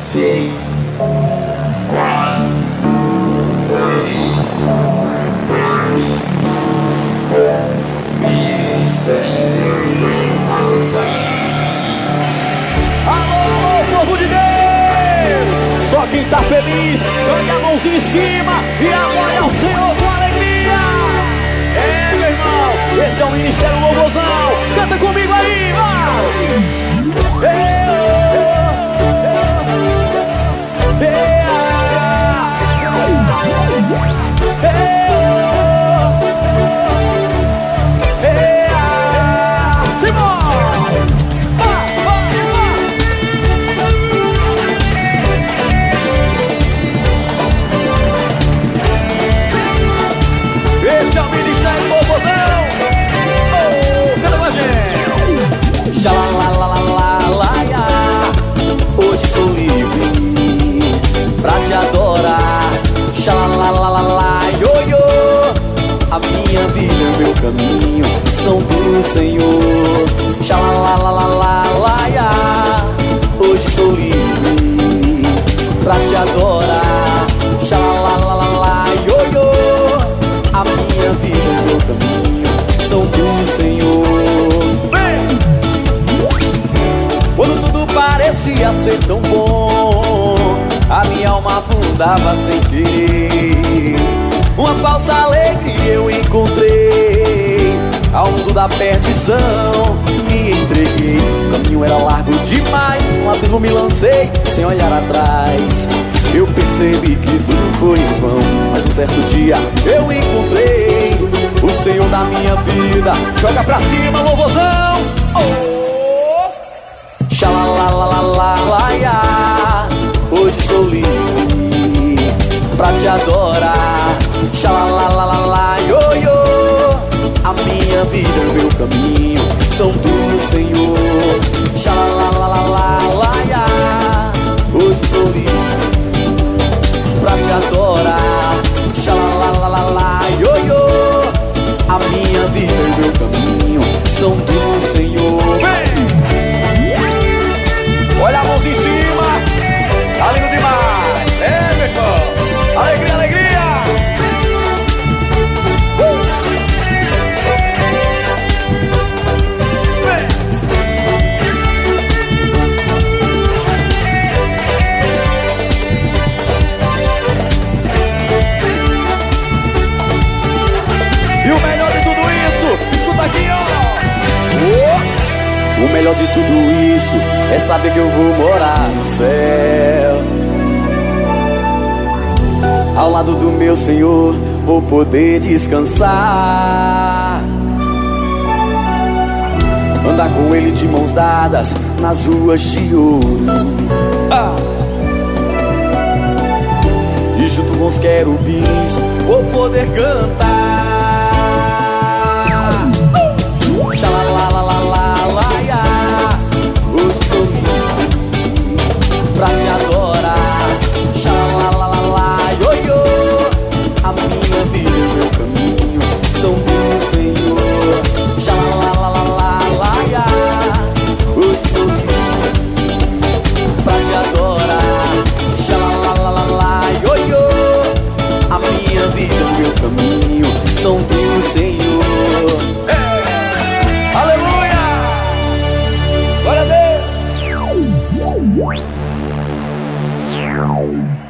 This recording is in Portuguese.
5, 4, 3, 2, 1. Alô, povo de Deus! Só quem tá feliz, joga a mãozinha em cima e adore ao Senhor com alegria! É, meu irmão, esse é o Ministério Louvorzão! Canta comigo aí, vai! Esse é o Ministério Louvorzão! Canta com a gente! Xalalalalaia, hoje sou livre pra te adorar. Xalalalala, ioiô, a minha vida e o meu caminho são do Senhor. Xalalalalaia, hoje sou livre pra te adorar. Xalalalala, ioiô, a minha vida e o meu caminho são do Senhor. Quando tudo parecia ser tão bom, a minha alma afundava sem querer. Uma falsa alegria eu encontrei, ao mundo da perdição me entreguei. O caminho era largo demais, um abismo me lancei sem olhar atrás. Eu percebi que tudo foi em vão, mas um certo dia eu encontrei o Senhor da minha vida. Joga pra cima, louvorzão! Oh! Xalalalalaia, hoje sou livre pra te adorar. Xalalalala, ioiô, a minha vida e o meu caminho são do Senhor. Xalalalalaia, hoje sou livre pra te adorar. Xalalalala, ioiô, a minha vida e o meu caminho são do Senhor. Olha a mãozinha em cima, tá lindo demais, é, meu irmão, alegria, alegria! E o melhor de tudo isso, escuta aqui, ó! O melhor de tudo isso é saber que eu vou morar no céu. Ao lado do meu Senhor vou poder descansar, andar com Ele de mãos dadas nas ruas de ouro. E junto com os querubins vou poder cantar. Xalalalalaia, hoje sou livre pra te adorar. Xalalalala, ioiô, a minha vida e o meu caminho são do Senhor. Xalalalalaia, hoje sou livre pra te adorar. Xalalalala, ioiô, a minha vida e o meu caminho são do Senhor. Aleluia! Glória a Deus!